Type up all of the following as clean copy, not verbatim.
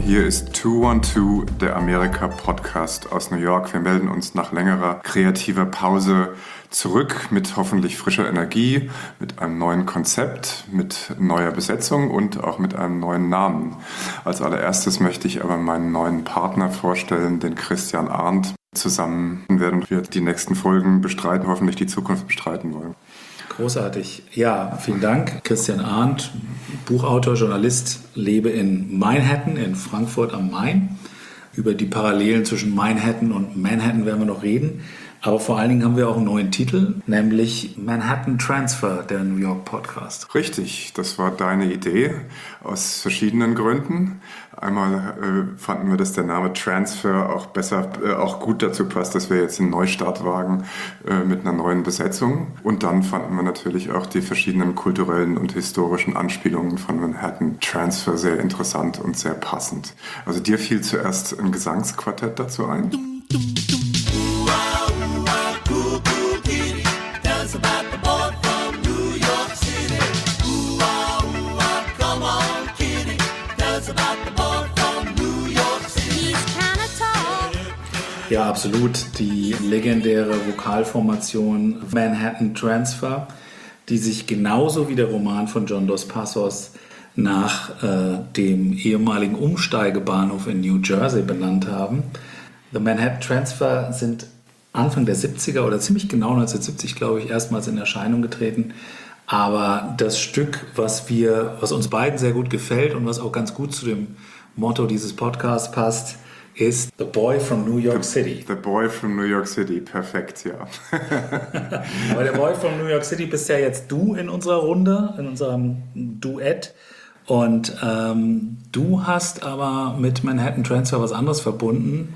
Hier ist 212, der Amerika-Podcast aus New York. Wir melden uns nach längerer kreativer Pause zurück mit hoffentlich frischer Energie, mit einem neuen Konzept, mit neuer Besetzung und auch mit einem neuen Namen. Als allererstes möchte ich aber meinen neuen Partner vorstellen, den Christian Arndt. Zusammen werden wir die nächsten Folgen bestreiten, hoffentlich die Zukunft bestreiten wollen. Großartig. Ja, vielen Dank. Christian Arndt, Buchautor, Journalist, lebe in Manhattan, in Frankfurt am Main. Über die Parallelen zwischen Manhattan und Manhattan werden wir noch reden. Aber vor allen Dingen haben wir auch einen neuen Titel, nämlich Manhattan Transfer, der New York Podcast. Richtig, das war deine Idee aus verschiedenen Gründen. Einmal fanden wir, dass der Name Transfer auch gut dazu passt, dass wir jetzt einen Neustart wagen mit einer neuen Besetzung. Und dann fanden wir natürlich auch die verschiedenen kulturellen und historischen Anspielungen von Manhattan Transfer sehr interessant und sehr passend. Also dir fiel zuerst ein Gesangsquartett dazu ein? Ja, absolut. Die legendäre Vokalformation Manhattan Transfer, die sich genauso wie der Roman von John Dos Passos nach dem ehemaligen Umsteigebahnhof in New Jersey benannt haben. The Manhattan Transfer sind Anfang der 70er oder ziemlich genau 1970, glaube ich, erstmals in Erscheinung getreten. Aber das Stück, was uns beiden sehr gut gefällt und was auch ganz gut zu dem Motto dieses Podcasts passt, ist The Boy from New York City. The Boy from New York City, perfekt, ja. Aber der Boy from New York City bist ja jetzt du in unserer Runde, in unserem Duett. Und du hast aber mit Manhattan Transfer was anderes verbunden.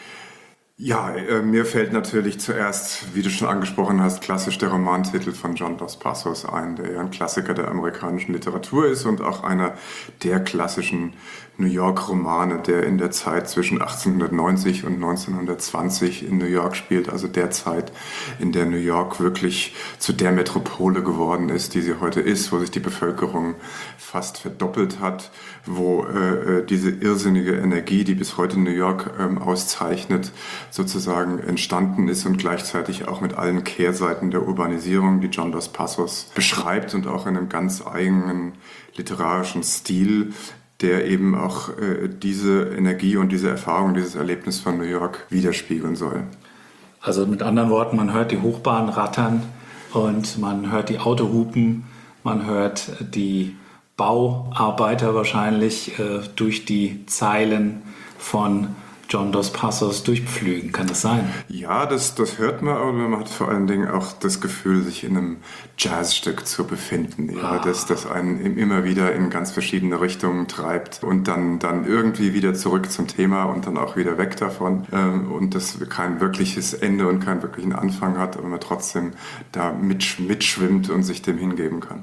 Ja, mir fällt natürlich zuerst, wie du schon angesprochen hast, klassisch der Romantitel von John Dos Passos ein, der ja ein Klassiker der amerikanischen Literatur ist und auch einer der klassischen New York-Romane, der in der Zeit zwischen 1890 und 1920 in New York spielt, also der Zeit, in der New York wirklich zu der Metropole geworden ist, die sie heute ist, wo sich die Bevölkerung fast verdoppelt hat, wo diese irrsinnige Energie, die bis heute New York auszeichnet, sozusagen entstanden ist und gleichzeitig auch mit allen Kehrseiten der Urbanisierung, die John Dos Passos beschreibt und auch in einem ganz eigenen literarischen Stil, der eben auch diese Energie und diese Erfahrung, dieses Erlebnis von New York widerspiegeln soll. Also mit anderen Worten, man hört die Hochbahn rattern und man hört die Autohupen, man hört die Bauarbeiter wahrscheinlich durch die Zeilen von John Dos Passos durchpflügen. Kann das sein? Ja, das hört man, aber man hat vor allen Dingen auch das Gefühl, sich in einem Jazzstück zu befinden. Ja, das einen immer wieder in ganz verschiedene Richtungen treibt und dann irgendwie wieder zurück zum Thema und dann auch wieder weg davon. Und das kein wirkliches Ende und keinen wirklichen Anfang hat, aber man trotzdem da mitschwimmt und sich dem hingeben kann.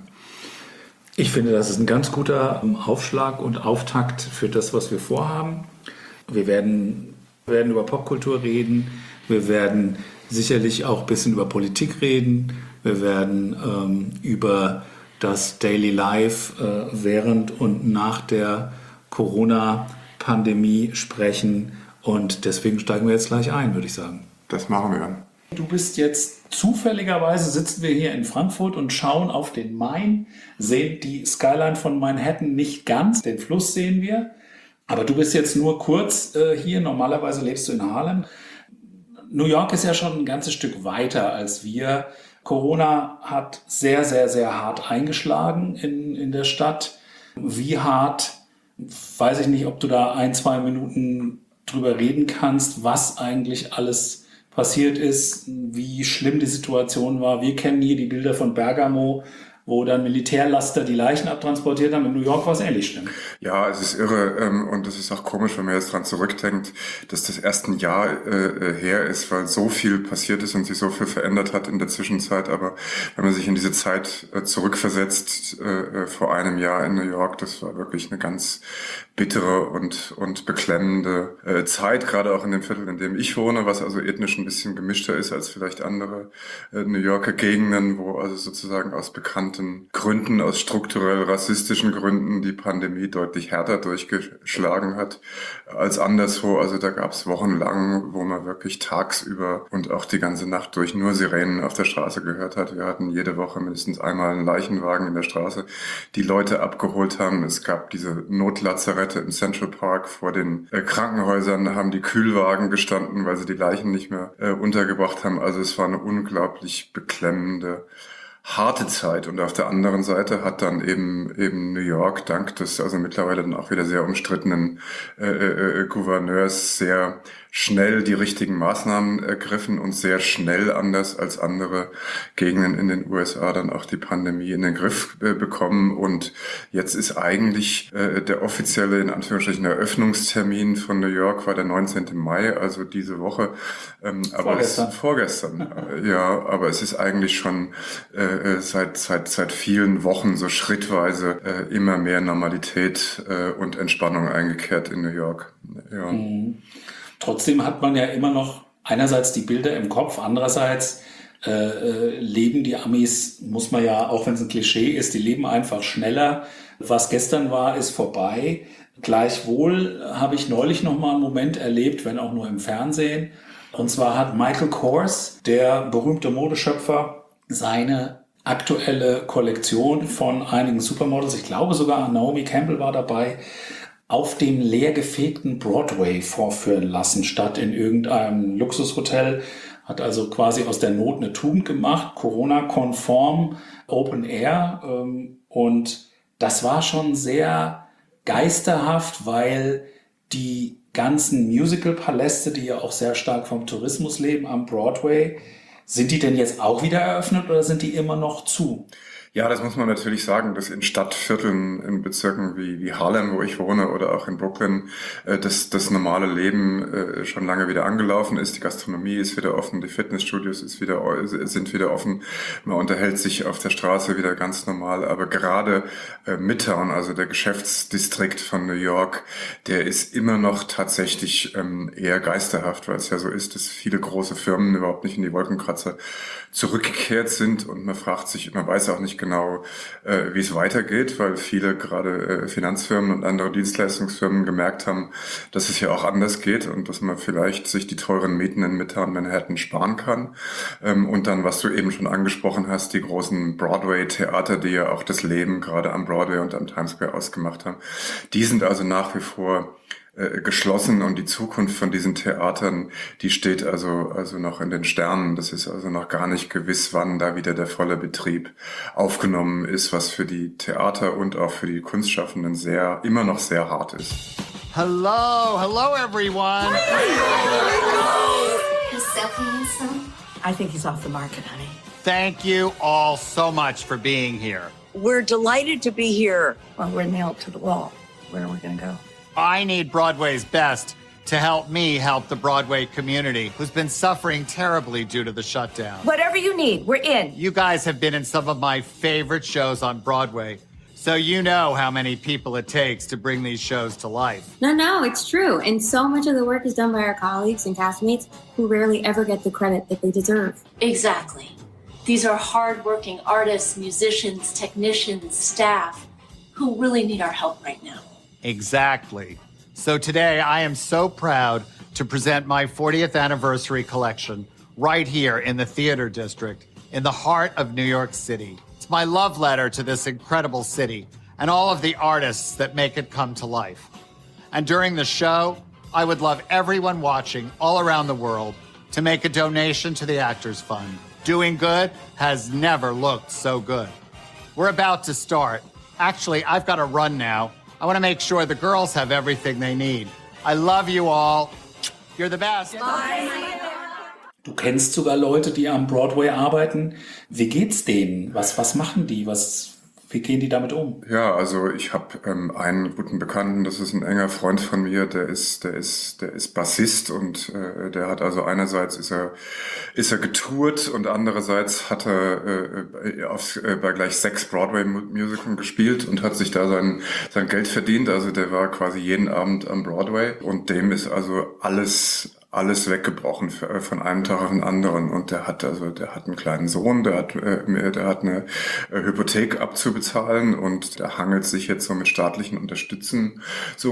Ich finde, das ist ein ganz guter Aufschlag und Auftakt für das, was wir vorhaben. Wir werden über Popkultur reden, wir werden sicherlich auch ein bisschen über Politik reden, wir werden über das Daily Life während und nach der Corona-Pandemie sprechen und deswegen steigen wir jetzt gleich ein, würde ich sagen. Das machen wir. Du bist jetzt zufälligerweise, sitzen wir hier in Frankfurt und schauen auf den Main, sehen die Skyline von Manhattan nicht ganz, den Fluss sehen wir. Aber du bist jetzt nur kurz hier, normalerweise lebst du in Harlem. New York ist ja schon ein ganzes Stück weiter als wir. Corona hat sehr, sehr, sehr hart eingeschlagen in der Stadt. Wie hart, weiß ich nicht, ob du da 1-2 Minuten drüber reden kannst, was eigentlich alles passiert ist, wie schlimm die Situation war. Wir kennen hier die Bilder von Bergamo, wo dann Militärlaster die Leichen abtransportiert haben. In New York war es ähnlich schlimm. Ja, es ist irre und es ist auch komisch, wenn man jetzt dran zurückdenkt, dass das erst ein Jahr her ist, weil so viel passiert ist und sich so viel verändert hat in der Zwischenzeit. Aber wenn man sich in diese Zeit zurückversetzt, vor einem Jahr in New York, das war wirklich eine ganz bittere und beklemmende Zeit, gerade auch in dem Viertel, in dem ich wohne, was also ethnisch ein bisschen gemischter ist als vielleicht andere New Yorker Gegenden, wo also sozusagen aus bekannten genannten Gründen, aus strukturell rassistischen Gründen, die Pandemie deutlich härter durchgeschlagen hat als anderswo. Also da gab es wochenlang, wo man wirklich tagsüber und auch die ganze Nacht durch nur Sirenen auf der Straße gehört hat. Wir hatten jede Woche mindestens einmal einen Leichenwagen in der Straße, die Leute abgeholt haben. Es gab diese Notlazarette im Central Park. Vor den Krankenhäusern haben die Kühlwagen gestanden, weil sie die Leichen nicht mehr untergebracht haben. Also es war eine unglaublich beklemmende, harte Zeit. Und auf der anderen Seite hat dann eben New York dank des also mittlerweile dann auch wieder sehr umstrittenen Gouverneurs sehr schnell die richtigen Maßnahmen ergriffen und sehr schnell, anders als andere Gegenden in den USA, dann auch die Pandemie in den Griff bekommen. Und jetzt ist eigentlich der offizielle, in Anführungsstrichen, Eröffnungstermin von New York war der 19. Mai, also diese Woche. Aber vorgestern. Ja, aber es ist eigentlich schon seit vielen Wochen so schrittweise immer mehr Normalität und Entspannung eingekehrt in New York. Ja. Mhm. Trotzdem hat man ja immer noch einerseits die Bilder im Kopf, andererseits leben die Amis, muss man ja, auch wenn es ein Klischee ist, die leben einfach schneller. Was gestern war, ist vorbei. Gleichwohl habe ich neulich noch mal einen Moment erlebt, wenn auch nur im Fernsehen. Und zwar hat Michael Kors, der berühmte Modeschöpfer, seine aktuelle Kollektion von einigen Supermodels, ich glaube sogar Naomi Campbell war dabei, auf dem leergefegten Broadway vorführen lassen, statt in irgendeinem Luxushotel. Hat also quasi aus der Not eine Tugend gemacht, Corona-konform, Open Air. Und das war schon sehr geisterhaft, weil die ganzen Musical-Paläste, die ja auch sehr stark vom Tourismus leben am Broadway, sind die denn jetzt auch wieder eröffnet oder sind die immer noch zu? Ja, das muss man natürlich sagen, dass in Stadtvierteln, in Bezirken wie Harlem, wo ich wohne, oder auch in Brooklyn, das normale Leben schon lange wieder angelaufen ist. Die Gastronomie ist wieder offen, die Fitnessstudios sind wieder offen. Man unterhält sich auf der Straße wieder ganz normal. Aber gerade Midtown, also der Geschäftsdistrikt von New York, der ist immer noch tatsächlich eher geisterhaft, weil es ja so ist, dass viele große Firmen überhaupt nicht in die Wolkenkratzer zurückgekehrt sind und man fragt sich, man weiß auch nicht genau, wie es weitergeht, weil viele gerade Finanzfirmen und andere Dienstleistungsfirmen gemerkt haben, dass es ja auch anders geht und dass man vielleicht sich die teuren Mieten in Midtown Manhattan sparen kann. Und dann, was du eben schon angesprochen hast, die großen Broadway-Theater, die ja auch das Leben gerade am Broadway und am Times Square ausgemacht haben, die sind also nach wie vor geschlossen und die Zukunft von diesen Theatern, die steht also noch in den Sternen. Das ist also noch gar nicht gewiss, wann da wieder der volle Betrieb aufgenommen ist, was für die Theater und auch für die Kunstschaffenden immer noch sehr hart ist. Hello everyone. He's so handsome. I think he's off the market, honey. Thank you all so much for being here. We're delighted to be here. Well, we're nailed to the wall. Where are we going to go? I need Broadway's best to help me help the Broadway community, who's been suffering terribly due to the shutdown. Whatever you need, we're in. You guys have been in some of my favorite shows on Broadway, so you know how many people it takes to bring these shows to life. No, it's true. And so much of the work is done by our colleagues and castmates who rarely ever get the credit that they deserve. Exactly. These are hardworking artists, musicians, technicians, staff who really need our help right now. Exactly. So today I am so proud to present my 40th anniversary collection right here in the Theater District in the heart of New York City. It's my love letter to this incredible city and all of the artists that make it come to life. And during the show, I would love everyone watching all around the world to make a donation to the Actors Fund. Doing good has never looked so good. We're about to start. Actually, I've got to run now. I want to make sure the girls have everything they need. I love you all. You're the best. Du kennst sogar Leute, die am Broadway arbeiten. Wie geht's denen? Was machen die? Wie gehen die damit um? Ja, also ich habe einen guten Bekannten, das ist ein enger Freund von mir, der ist Bassist und der hat also einerseits ist er getourt und andererseits hat er bei gleich 6 Broadway-Musicals gespielt und hat sich da sein Geld verdient. Also der war quasi jeden Abend am Broadway und dem ist also alles alles weggebrochen von einem Tag auf den anderen. Und der hat einen kleinen Sohn, der hat eine Hypothek abzubezahlen und der hangelt sich jetzt so mit staatlichen Unterstützungen so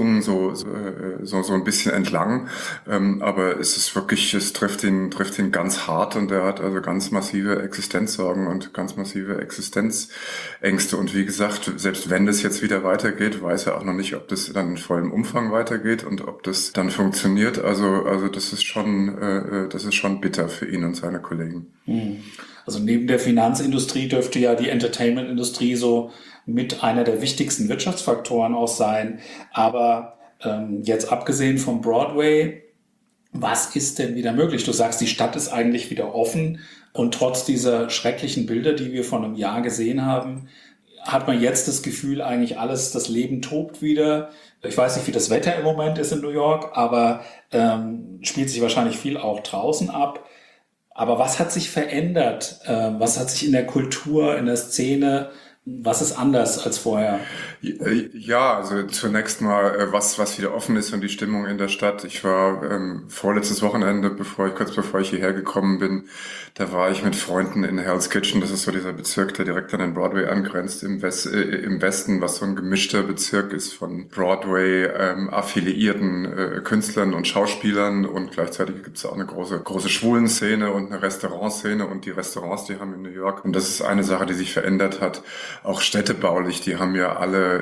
ein bisschen entlang. Aber es ist wirklich, es trifft ihn ganz hart und er hat also ganz massive Existenzsorgen und ganz massive Existenzängste. Und wie gesagt, selbst wenn das jetzt wieder weitergeht, weiß er auch noch nicht, ob das dann in vollem Umfang weitergeht und ob das dann funktioniert. Also das ist schon bitter für ihn und seine Kollegen. Also neben der Finanzindustrie dürfte ja die Entertainment-Industrie so mit einer der wichtigsten Wirtschaftsfaktoren auch sein. Aber jetzt abgesehen vom Broadway, was ist denn wieder möglich? Du sagst, die Stadt ist eigentlich wieder offen und trotz dieser schrecklichen Bilder, die wir vor einem Jahr gesehen haben, hat man jetzt das Gefühl, eigentlich das Leben tobt wieder. Ich weiß nicht, wie das Wetter im Moment ist in New York, aber spielt sich wahrscheinlich viel auch draußen ab. Aber was hat sich verändert? Was hat sich in der Kultur, in der Szene, was ist anders als vorher? Ja, also zunächst mal, was wieder offen ist und die Stimmung in der Stadt. Ich war vorletztes Wochenende, kurz bevor ich hierher gekommen bin, da war ich mit Freunden in Hell's Kitchen. Das ist so dieser Bezirk, der direkt an den Broadway angrenzt im Westen, was so ein gemischter Bezirk ist von Broadway affiliierten Künstlern und Schauspielern und gleichzeitig gibt es auch eine große Schwulenszene und eine Restaurantszene und die Restaurants, die haben in New York. Und das ist eine Sache, die sich verändert hat. Auch städtebaulich, die haben ja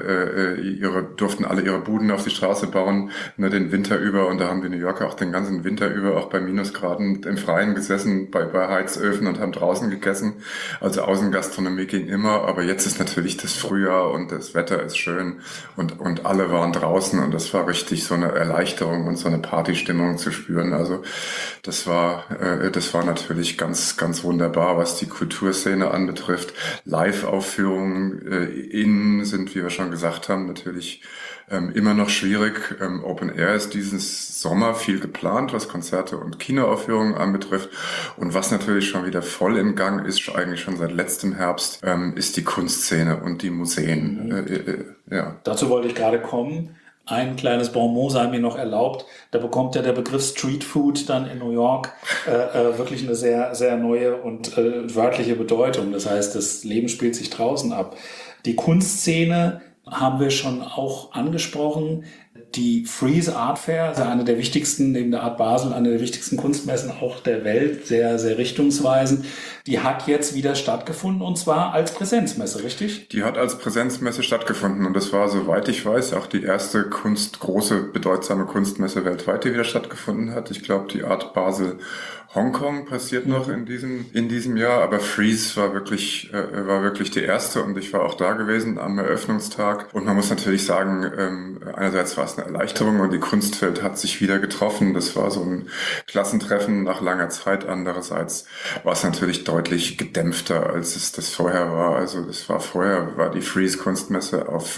durften alle ihre Buden auf die Straße bauen, ne, den Winter über. Und da haben die New Yorker auch den ganzen Winter über, auch bei Minusgraden im Freien gesessen, bei Heizöfen und haben draußen gegessen. Also Außengastronomie ging immer. Aber jetzt ist natürlich das Frühjahr und das Wetter ist schön und alle waren draußen und das war richtig so eine Erleichterung und so eine Partystimmung zu spüren. Also das war natürlich ganz, ganz wunderbar, was die Kulturszene anbetrifft. Live-Aufführungen innen sind, wie wir schon gesagt haben, natürlich immer noch schwierig. Open Air ist diesen Sommer viel geplant, was Konzerte und Kinoaufführungen anbetrifft. Und was natürlich schon wieder voll im Gang ist, eigentlich schon seit letztem Herbst, ist die Kunstszene und die Museen. Ja. Dazu wollte ich gerade kommen. Ein kleines Bonmot sei mir noch erlaubt. Da bekommt ja der Begriff Street Food dann in New York wirklich eine sehr, sehr neue und wörtliche Bedeutung. Das heißt, das Leben spielt sich draußen ab. Die Kunstszene haben wir schon auch angesprochen. Die Frieze Art Fair, also eine der wichtigsten, neben der Art Basel, eine der wichtigsten Kunstmessen auch der Welt, sehr, sehr richtungsweisend. Die hat jetzt wieder stattgefunden und zwar als Präsenzmesse, richtig? Die hat als Präsenzmesse stattgefunden und das war, soweit ich weiß, auch die erste große, bedeutsame Kunstmesse weltweit, die wieder stattgefunden hat. Ich glaube, die Art Basel Hongkong passiert noch in diesem Jahr, aber Frieze war wirklich die erste und ich war auch da gewesen am Eröffnungstag und man muss natürlich sagen, einerseits war es eine Erleichterung und die Kunstwelt hat sich wieder getroffen. Das war so ein Klassentreffen nach langer Zeit. Andererseits war es natürlich deutlich gedämpfter, als es das vorher war. Also vorher war die Frieze Kunstmesse auf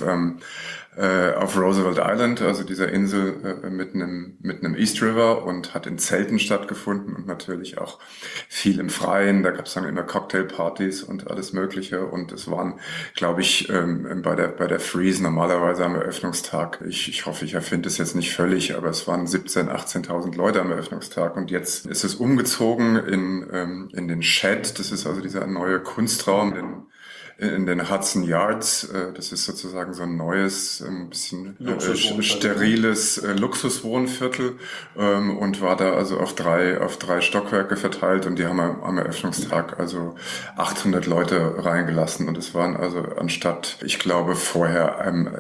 Roosevelt Island, also dieser Insel mitten im East River und hat in Zelten stattgefunden und natürlich auch viel im Freien. Da gab es dann immer Cocktailpartys und alles Mögliche und es waren, glaube ich, bei der Frieze normalerweise am Eröffnungstag, ich hoffe, ich erfinde es jetzt nicht völlig, aber es waren 17.000, 18.000 Leute am Eröffnungstag und jetzt ist es umgezogen in den Shed. Das ist also dieser neue Kunstraum, in den Hudson Yards. Das ist sozusagen so ein neues, ein bisschen steriles Luxuswohnviertel und war da also auf drei Stockwerke verteilt und die haben am Eröffnungstag also 800 Leute reingelassen und es waren also anstatt, ich glaube vorher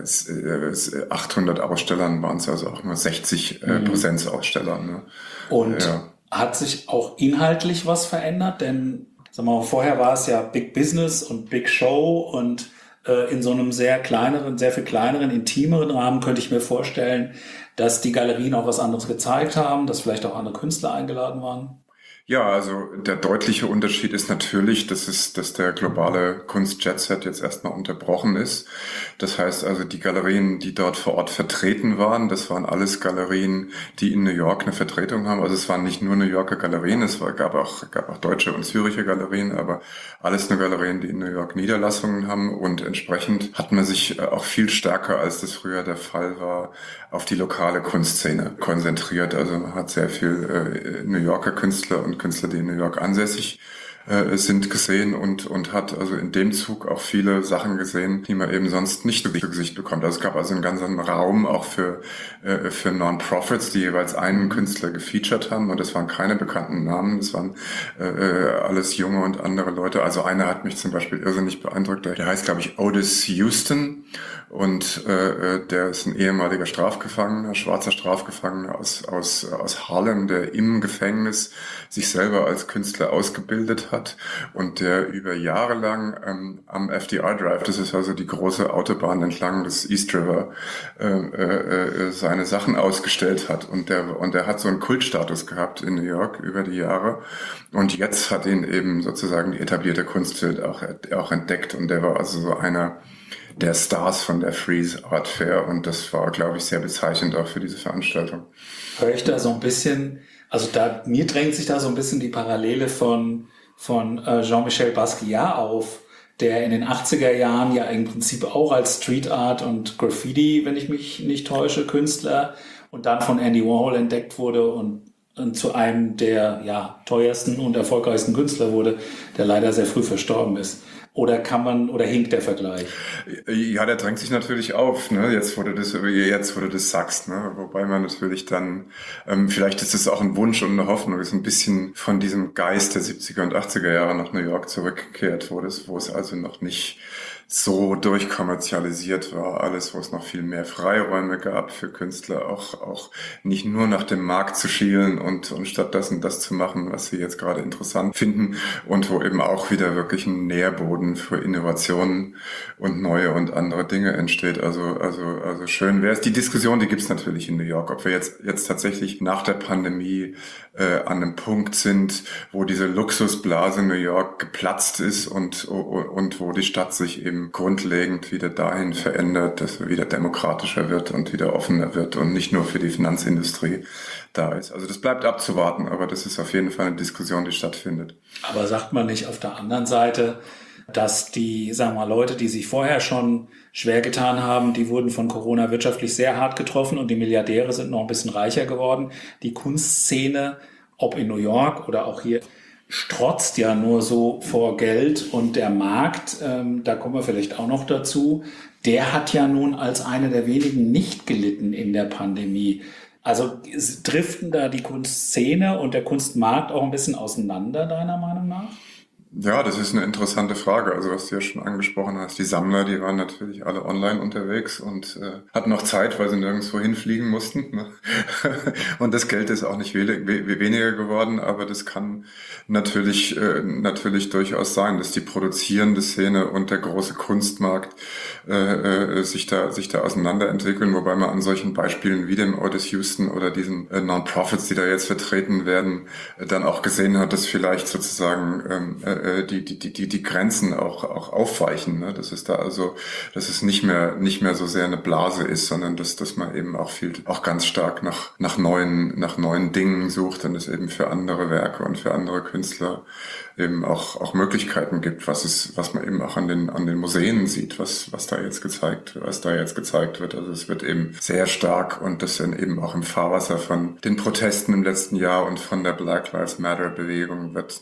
800 Ausstellern waren es also auch nur 60 Präsenzaussteller. Ne? Und hat sich auch inhaltlich was verändert? Denn sagen wir mal, vorher war es ja Big Business und Big Show und in so einem sehr viel kleineren, intimeren Rahmen könnte ich mir vorstellen, dass die Galerien auch was anderes gezeigt haben, dass vielleicht auch andere Künstler eingeladen waren. Ja, also der deutliche Unterschied ist natürlich, dass der globale Kunst-Jet-Set jetzt erstmal unterbrochen ist. Das heißt also, die Galerien, die dort vor Ort vertreten waren, das waren alles Galerien, die in New York eine Vertretung haben. Also es waren nicht nur New Yorker Galerien, gab auch deutsche und Züricher Galerien, aber alles nur Galerien, die in New York Niederlassungen haben. Und entsprechend hat man sich auch viel stärker, als das früher der Fall war, auf die lokale Kunstszene konzentriert. Also man hat sehr viel New Yorker Künstler und Künstler, die in New York ansässig sind, gesehen und hat also in dem Zug auch viele Sachen gesehen, die man eben sonst nicht zu Gesicht bekommt. Also es gab also einen ganzen Raum auch für Non-Profits, die jeweils einen Künstler gefeatured haben, und das waren keine bekannten Namen, das waren alles junge und andere Leute. Also einer hat mich zum Beispiel irrsinnig beeindruckt, der heißt, glaube ich, Otis Houston, und der ist ein ehemaliger Strafgefangener, schwarzer Strafgefangener aus Harlem, der im Gefängnis sich selber als Künstler ausgebildet hat und der über Jahre lang am FDR Drive, das ist also die große Autobahn entlang des East River, seine Sachen ausgestellt hat. Und der hat so einen Kultstatus gehabt in New York über die Jahre. Und jetzt hat ihn eben sozusagen die etablierte Kunstwelt auch entdeckt. Und der war also so einer der Stars von der Frieze Art Fair. Und das war, glaube ich, sehr bezeichnend auch für diese Veranstaltung. Höre ich da so ein bisschen, also mir drängt sich da so ein bisschen die Parallele von Jean-Michel Basquiat auf, der in den 80er Jahren ja im Prinzip auch als Street Art und Graffiti, wenn ich mich nicht täusche, Künstler, und dann von Andy Warhol entdeckt wurde und zu einem der teuersten und erfolgreichsten Künstler wurde, der leider sehr früh verstorben ist. Oder hinkt der Vergleich? Ja, der drängt sich natürlich auf, ne? Jetzt, wo du das sagst, ne? Wobei man natürlich dann, vielleicht ist es auch ein Wunsch und eine Hoffnung, ist ein bisschen von diesem Geist der 70er und 80er Jahre nach New York zurückgekehrt, wo es also noch nicht so durchkommerzialisiert war, alles, wo es noch viel mehr Freiräume gab für Künstler, auch nicht nur nach dem Markt zu schielen und stattdessen das zu machen, was sie jetzt gerade interessant finden, und wo eben auch wieder wirklich ein Nährboden für Innovationen und neue und andere Dinge entsteht. Also schön wäre es. Die Diskussion, die gibt's natürlich in New York, ob wir jetzt tatsächlich nach der Pandemie an einem Punkt sind, wo diese Luxusblase New York geplatzt ist und wo die Stadt sich eben grundlegend wieder dahin verändert, dass er wieder demokratischer wird und wieder offener wird und nicht nur für die Finanzindustrie da ist. Also das bleibt abzuwarten, aber das ist auf jeden Fall eine Diskussion, die stattfindet. Aber sagt man nicht auf der anderen Seite, dass die, sagen wir mal, Leute, die sich vorher schon schwer getan haben, die wurden von Corona wirtschaftlich sehr hart getroffen und die Milliardäre sind noch ein bisschen reicher geworden. Die Kunstszene, ob in New York oder auch hier, strotzt ja nur so vor Geld, und der Markt, da kommen wir vielleicht auch noch dazu, der hat ja nun als eine der wenigen nicht gelitten in der Pandemie. Also driften da die Kunstszene und der Kunstmarkt auch ein bisschen auseinander, deiner Meinung nach? Ja, das ist eine interessante Frage. Also was du ja schon angesprochen hast, die Sammler, die waren natürlich alle online unterwegs und hatten noch Zeit, weil sie nirgendwo hinfliegen mussten. Ne? Und das Geld ist auch nicht weniger geworden, aber das kann natürlich durchaus sein, dass die produzierende Szene und der große Kunstmarkt sich da auseinanderentwickeln, wobei man an solchen Beispielen wie dem Otis Houston oder diesen Non-Profits, die da jetzt vertreten werden, dann auch gesehen hat, dass vielleicht sozusagen die Grenzen auch aufweichen, ne? Dass es nicht mehr so sehr eine Blase ist, sondern dass man eben auch ganz stark nach neuen Dingen sucht und es eben für andere Werke und für andere Künstler eben auch Möglichkeiten gibt, was man eben auch an den Museen sieht, was da jetzt gezeigt wird. Also es wird eben sehr stark, und das dann eben auch im Fahrwasser von den Protesten im letzten Jahr und von der Black Lives Matter Bewegung wird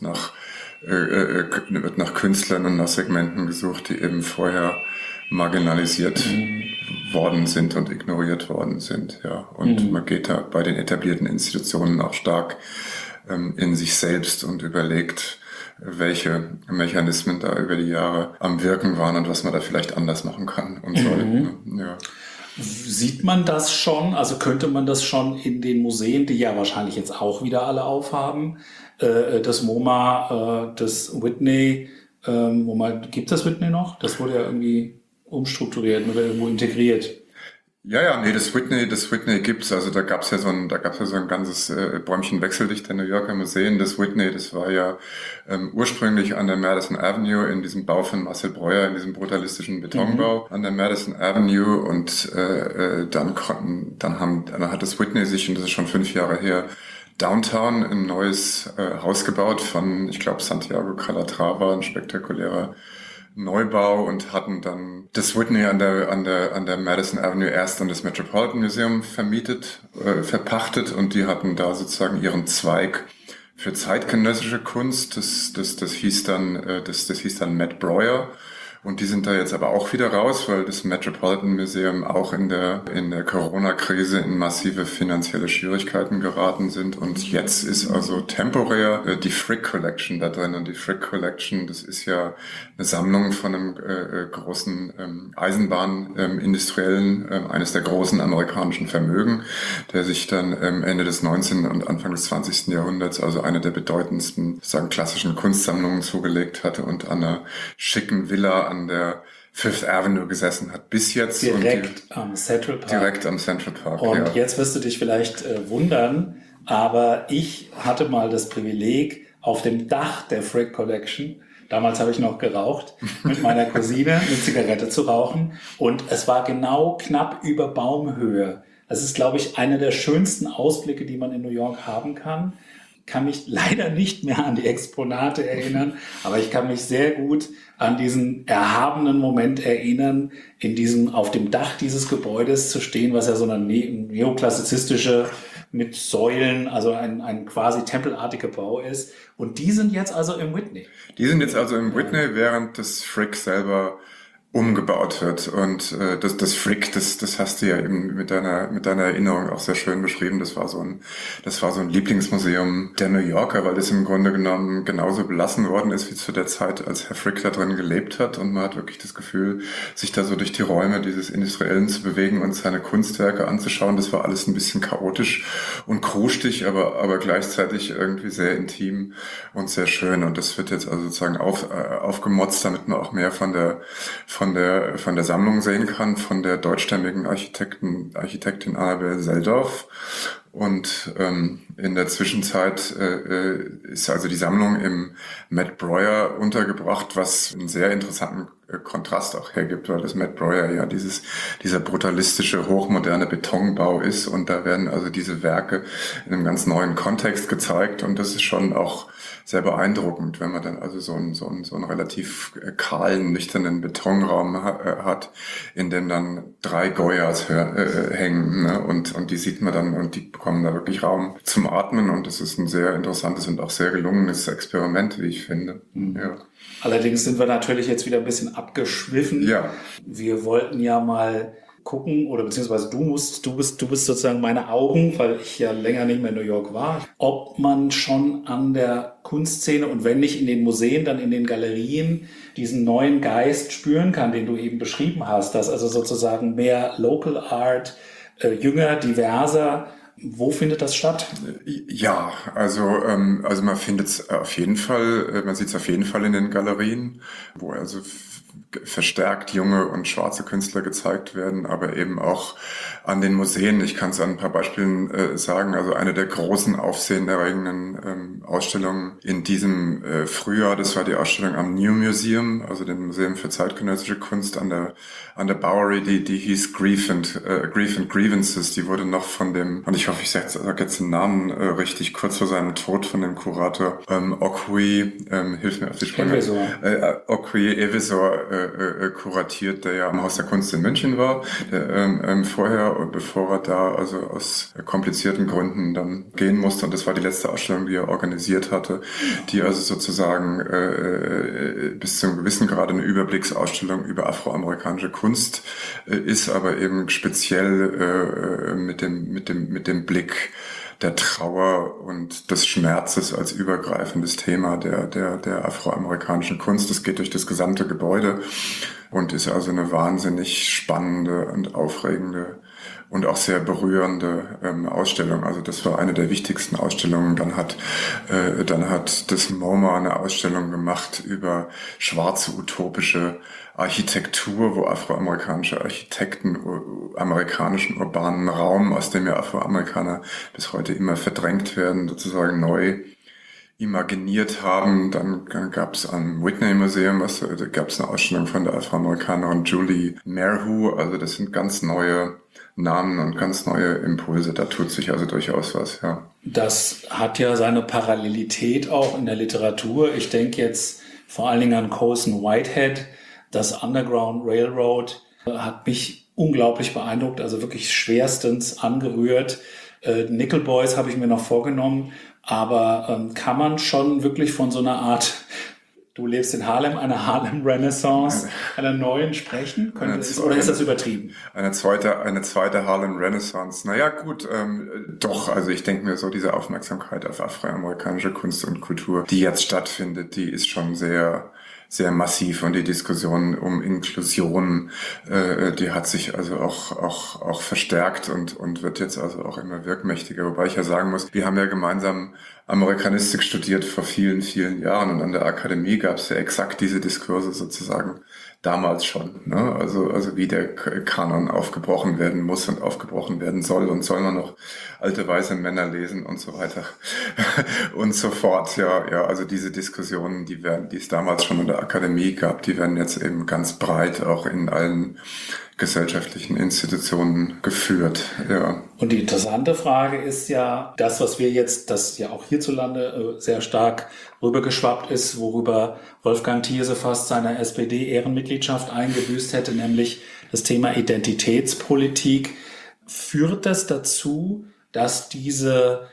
nach Künstlern und nach Segmenten gesucht, die eben vorher marginalisiert worden sind und ignoriert worden sind. Ja. Und man geht da bei den etablierten Institutionen auch stark in sich selbst und überlegt, welche Mechanismen da über die Jahre am Wirken waren und was man da vielleicht anders machen kann und soll. Ja. Sieht man das schon? Also könnte man das schon in den Museen, die ja wahrscheinlich jetzt auch wieder alle aufhaben, das MoMA, das Whitney, gibt es das Whitney noch? Das wurde ja irgendwie umstrukturiert oder irgendwo integriert. Ja, nee, das Whitney gibt's. Also da gab's ja so ein ganzes Bäumchen wechseldicht der New Yorker Museen. Das Whitney, das war ja ursprünglich an der Madison Avenue in diesem Bau von Marcel Breuer, in diesem brutalistischen Betonbau an der Madison Avenue. Und dann hat das Whitney sich, und das ist schon 5 Jahre her, Downtown ein neues Haus gebaut von, ich glaube, Santiago Calatrava, ein spektakulärer Neubau, und hatten dann das Whitney an der Madison Avenue erst an das Metropolitan Museum verpachtet, und die hatten da sozusagen ihren Zweig für zeitgenössische Kunst. Das hieß dann Matt Breuer. Und die sind da jetzt aber auch wieder raus, weil das Metropolitan Museum auch in der Corona-Krise in massive finanzielle Schwierigkeiten geraten sind. Und jetzt ist also temporär die Frick Collection da drin. Und die Frick Collection, das ist ja eine Sammlung von einem großen Eisenbahnindustriellen, eines der großen amerikanischen Vermögen, der sich dann Ende des 19. und Anfang des 20. Jahrhunderts also eine der bedeutendsten, sagen, klassischen Kunstsammlungen zugelegt hatte und an einer schicken Villa an der Fifth Avenue gesessen hat, bis jetzt. Direkt am Central Park. Direkt am Central Park, Und jetzt wirst du dich vielleicht wundern, aber ich hatte mal das Privileg, auf dem Dach der Frick Collection, damals habe ich noch geraucht, mit meiner Cousine eine Zigarette zu rauchen, und es war genau knapp über Baumhöhe. Das ist, glaube ich, einer der schönsten Ausblicke, die man in New York haben kann. Kann mich leider nicht mehr an die Exponate erinnern, aber ich kann mich sehr gut an diesen erhabenen Moment erinnern, auf dem Dach dieses Gebäudes zu stehen, was ja so eine neoklassizistische mit Säulen, also ein quasi tempelartiger Bau ist. Und die sind jetzt also im Whitney. Während das Frick selber umgebaut wird. Und das Frick, das hast du ja eben mit deiner Erinnerung auch sehr schön beschrieben. Das war so ein Lieblingsmuseum der New Yorker, weil das im Grunde genommen genauso belassen worden ist wie zu der Zeit, als Herr Frick da drin gelebt hat. Und man hat wirklich das Gefühl, sich da so durch die Räume dieses Industriellen zu bewegen und seine Kunstwerke anzuschauen. Das war alles ein bisschen chaotisch und krustig, aber gleichzeitig irgendwie sehr intim und sehr schön. Und das wird jetzt also sozusagen aufgemotzt, damit man auch mehr von der Sammlung sehen kann, von der deutschstämmigen Architektin Annabel Seldorf. Und in der Zwischenzeit ist also die Sammlung im Matt Breuer untergebracht, was einen sehr interessanten Kontrast auch hergibt, weil das Matt Breuer ja dieser brutalistische, hochmoderne Betonbau ist, und da werden also diese Werke in einem ganz neuen Kontext gezeigt, und das ist schon auch sehr beeindruckend, wenn man dann also so einen relativ kahlen, nüchternen Betonraum hat, in dem dann 3 Goyas hängen, ne? Und die sieht man dann, und die bekommen da wirklich Raum zum Atmen, und das ist ein sehr interessantes und auch sehr gelungenes Experiment, wie ich finde. Mhm. Ja. Allerdings sind wir natürlich jetzt wieder ein bisschen abgeschwiffen. Ja. Wir wollten ja mal gucken, oder beziehungsweise du bist sozusagen meine Augen, weil ich ja länger nicht mehr in New York war, ob man schon an der Kunstszene, und wenn nicht in den Museen, dann in den Galerien, diesen neuen Geist spüren kann, den du eben beschrieben hast, dass also sozusagen mehr Local Art, jünger, diverser. Wo findet das statt? Ja, also man findet es auf jeden Fall, man sieht es auf jeden Fall in den Galerien, wo also verstärkt junge und schwarze Künstler gezeigt werden, aber eben auch an den Museen. Ich kann es an ein paar Beispielen sagen. Also eine der großen aufsehenerregenden Ausstellungen in diesem Frühjahr, das war die Ausstellung am New Museum, also dem Museum für zeitgenössische Kunst an der Bowery, die hieß Grief and Grievances. Die wurde noch von dem, und ich hoffe, ich sage jetzt den Namen richtig, kurz vor seinem Tod von dem Kurator Okwi, hilf mir auf die Sprünge. Okwi Evisor kuratiert, der ja am Haus der Kunst in München war, vorher, bevor er da also aus komplizierten Gründen dann gehen musste. Und das war die letzte Ausstellung, die er organisiert hatte, die also sozusagen bis zu einem gewissen Grad eine Überblicksausstellung über afroamerikanische Kunst ist, aber eben speziell mit dem Blick der Trauer und des Schmerzes als übergreifendes Thema der afroamerikanischen Kunst. Das geht durch das gesamte Gebäude und ist also eine wahnsinnig spannende und aufregende und auch sehr berührende Ausstellung. Also das war eine der wichtigsten Ausstellungen. Dann hat das MoMA eine Ausstellung gemacht über schwarze utopische Architektur, wo afroamerikanische Architekten amerikanischen urbanen Raum, aus dem ja Afroamerikaner bis heute immer verdrängt werden, sozusagen neu imaginiert haben. Dann gab es am Whitney Museum, da gab es eine Ausstellung von der Afroamerikanerin Julie Merhu. Also das sind ganz neue Namen und ganz neue Impulse. Da tut sich also durchaus was, ja. Das hat ja seine Parallelität auch in der Literatur. Ich denke jetzt vor allen Dingen an Colson Whitehead. Das Underground Railroad hat mich unglaublich beeindruckt, also wirklich schwerstens angerührt. Nickel Boys habe ich mir noch vorgenommen, aber kann man schon wirklich von so einer Art, du lebst in Harlem, einer Harlem-Renaissance, einer neuen sprechen? Oder ist das übertrieben? Eine zweite Harlem-Renaissance. Naja, gut, doch. Also ich denke mir so, diese Aufmerksamkeit auf afroamerikanische Kunst und Kultur, die jetzt stattfindet, die ist schon sehr massiv, und die Diskussion um Inklusion, die hat sich also auch verstärkt und wird jetzt also auch immer wirkmächtiger. Wobei ich ja sagen muss, wir haben ja gemeinsam Amerikanistik studiert vor vielen, vielen Jahren, und an der Akademie gab es ja exakt diese Diskurse sozusagen damals schon, ne? Also wie der Kanon aufgebrochen werden muss und aufgebrochen werden soll, und soll man noch alte weiße Männer lesen und so weiter und so fort. Ja, also diese Diskussionen, die es damals schon in der Akademie gab, die werden jetzt eben ganz breit auch in allen gesellschaftlichen Institutionen geführt. Ja. Und die interessante Frage ist ja, das, was wir jetzt, das ja auch hierzulande sehr stark rübergeschwappt ist, worüber Wolfgang Thierse fast seine SPD-Ehrenmitgliedschaft eingebüßt hätte, nämlich das Thema Identitätspolitik. Führt das dazu, dass dieser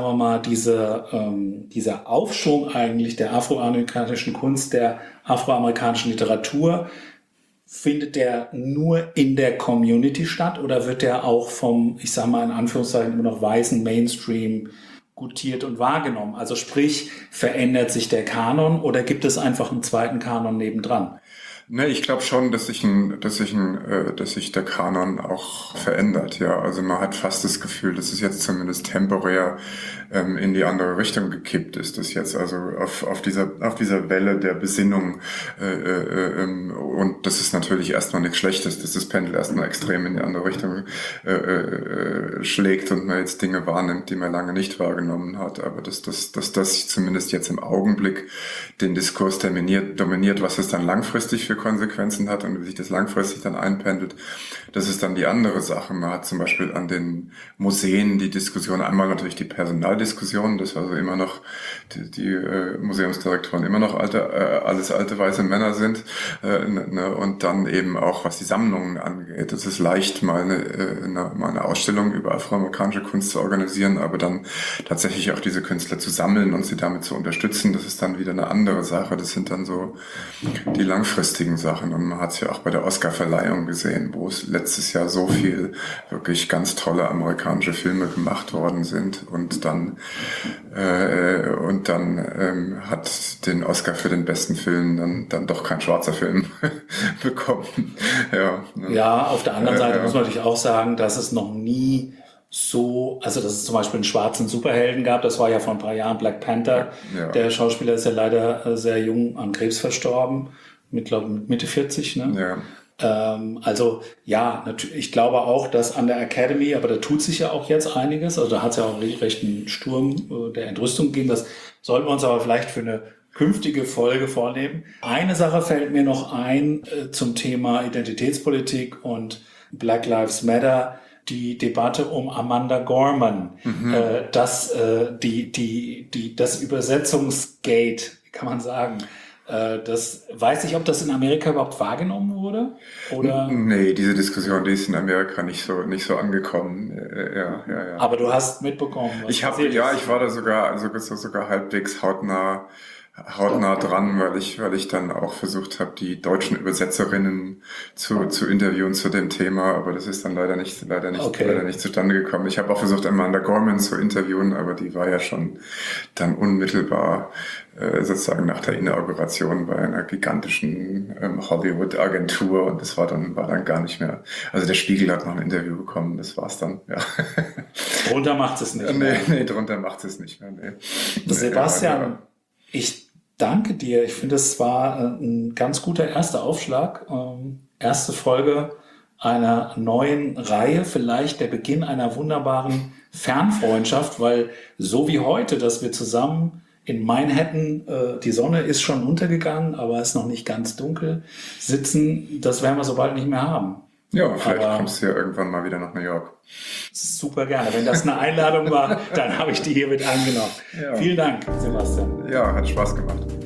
Aufschwung eigentlich der afroamerikanischen Kunst, der afroamerikanischen Literatur, findet der nur in der Community statt, oder wird der auch vom, ich sage mal in Anführungszeichen, immer noch weißen Mainstream gutiert und wahrgenommen? Also sprich, verändert sich der Kanon oder gibt es einfach einen zweiten Kanon nebendran? Ne, ich glaube schon, dass sich der Kanon auch verändert. Ja, also man hat fast das Gefühl, dass es jetzt zumindest temporär in die andere Richtung gekippt ist, dass jetzt also auf dieser Welle der Besinnung und das ist natürlich erstmal nichts Schlechtes, dass das Pendel erstmal extrem in die andere Richtung schlägt und man jetzt Dinge wahrnimmt, die man lange nicht wahrgenommen hat. Aber dass das zumindest jetzt im Augenblick den Diskurs dominiert, was es dann langfristig für Konsequenzen hat und wie sich das langfristig dann einpendelt, das ist dann die andere Sache. Man hat zum Beispiel an den Museen die Diskussion, einmal natürlich die Personaldiskussion, dass also immer noch die Museumsdirektoren immer noch alles alte weiße Männer sind, und dann eben auch, was die Sammlungen angeht. Es ist leicht, mal eine Ausstellung über afroamerikanische Kunst zu organisieren, aber dann tatsächlich auch diese Künstler zu sammeln und sie damit zu unterstützen, das ist dann wieder eine andere Sache. Das sind dann so die langfristigen Sachen, und man hat es ja auch bei der Oscarverleihung gesehen, wo es letztes Jahr so viel wirklich ganz tolle amerikanische Filme gemacht worden sind, und dann hat den Oscar für den besten Film dann doch kein schwarzer Film bekommen. Ja, auf der anderen Seite muss man natürlich auch sagen, dass es noch nie so, also dass es zum Beispiel einen schwarzen Superhelden gab, das war ja vor ein paar Jahren Black Panther. Ja. Der Schauspieler ist ja leider sehr jung an Krebs verstorben, mit Mitte 40, ne? Ja. Also ja, natürlich, ich glaube auch, dass an der Academy, aber da tut sich ja auch jetzt einiges, also da hat es ja auch recht einen Sturm der Entrüstung gegeben, das sollten wir uns aber vielleicht für eine künftige Folge vornehmen. Eine Sache fällt mir noch ein zum Thema Identitätspolitik und Black Lives Matter, die Debatte um Amanda Gorman, das Übersetzungsgate, kann man sagen. Das weiß ich, ob das in Amerika überhaupt wahrgenommen wurde, oder? Nee, diese Diskussion, die ist in Amerika nicht so angekommen. Ja. Aber du hast mitbekommen, was ich war da sogar halbwegs hautnah hautnah dran, weil ich dann auch versucht habe, die deutschen Übersetzerinnen zu interviewen zu dem Thema, aber das ist dann leider nicht zustande gekommen. Ich habe auch versucht, Amanda Gorman zu interviewen, aber die war ja schon dann unmittelbar sozusagen nach der Inauguration bei einer gigantischen Hollywood-Agentur, und das war dann gar nicht mehr. Also der Spiegel hat noch ein Interview bekommen, das war's dann. Ja. Drunter macht es nicht mehr. Nee, drunter macht es nicht mehr. Nee. Sebastian, ich danke dir. Ich finde, es war ein ganz guter erster Aufschlag. Erste Folge einer neuen Reihe, vielleicht der Beginn einer wunderbaren Fernfreundschaft, weil so wie heute, dass wir zusammen in Manhattan, die Sonne ist schon untergegangen, aber ist noch nicht ganz dunkel, sitzen, das werden wir so bald nicht mehr haben. Ja, vielleicht kommst du ja irgendwann mal wieder nach New York. Super gerne. Wenn das eine Einladung war, dann habe ich die hiermit angenommen. Ja. Vielen Dank, Sebastian. Ja, hat Spaß gemacht.